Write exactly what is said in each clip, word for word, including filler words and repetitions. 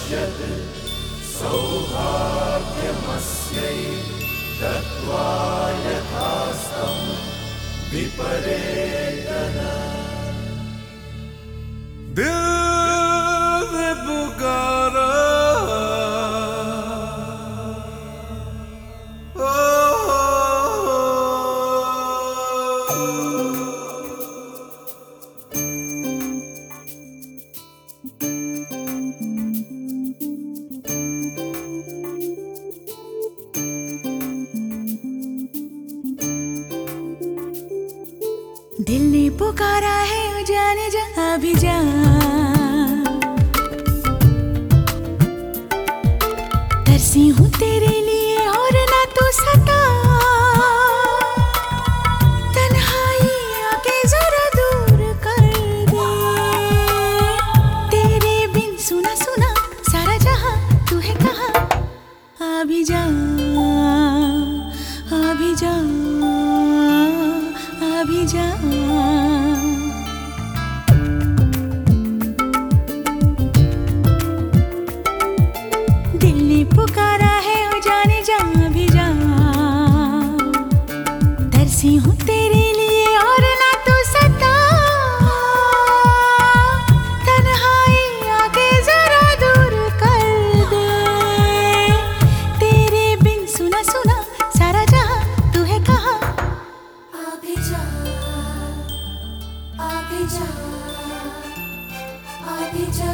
यत् सौभाग्यमस्यै दत्त्वा यथास्तं विपरेतन। दिल ने पुकारा दिल ने पुकारा है जाने जहाँ भी जा, तरसी हूँ तेरे लिए और ना तू सता। तन्हाई आके जरा दूर कर दे, तेरे बिन सुना सुना सारा जहाँ तू है कहाँ। आ भी जा आ भी जा आ भी जा। दिल ने पुकारा है ओ जाने जा भी जा, तरसी हूँ तेरे लिए और ना तू सता। तन्हाई आके जरा दूर कर दे, तेरे बिन सुना सुना सारा जहाँ तू है कहाँ। आ भी जा आ भी जा आ भी जा।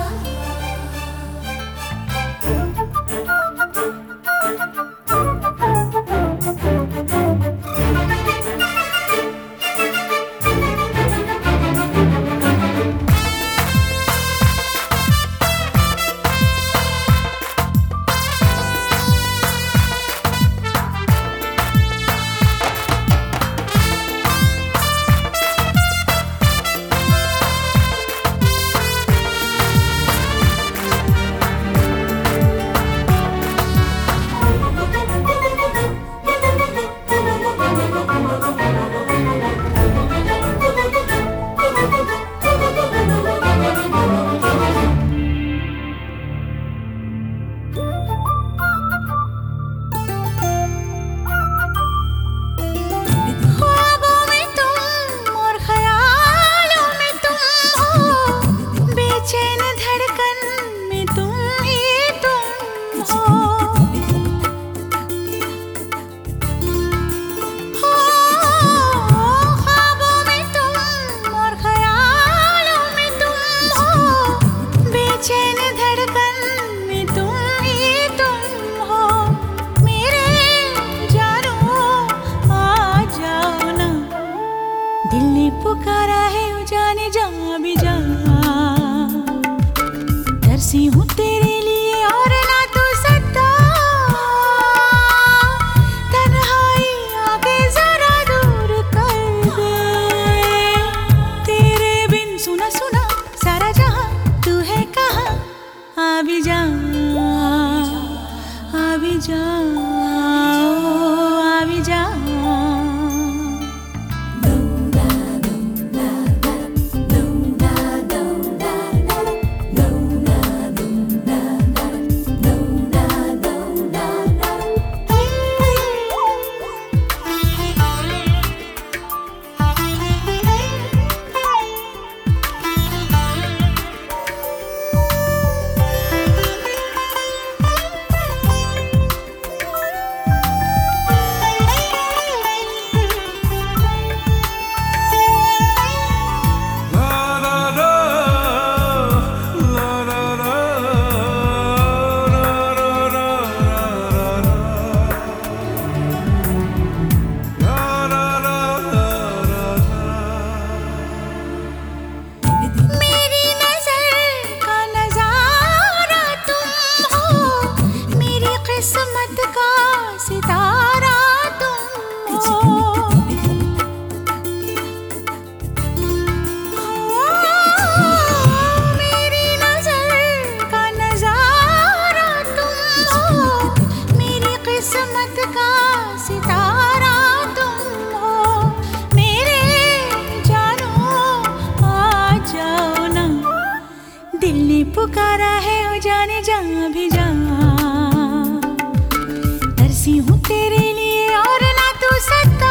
तेरे लिए और ना तू सता,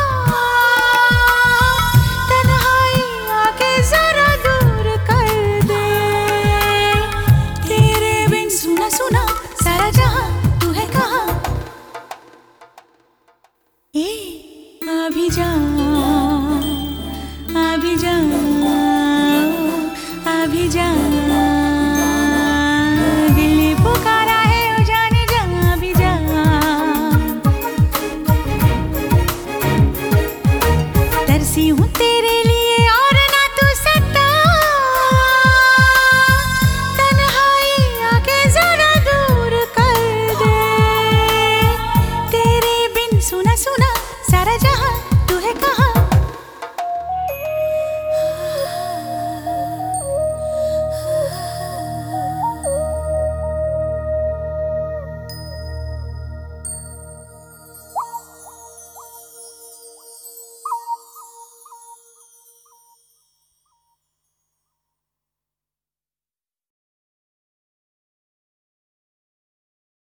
तन्हाई आके जरा दूर कर दे। तेरे बिन सुना सुना सारा जहां, तू है कहाँ? ए अभी जा।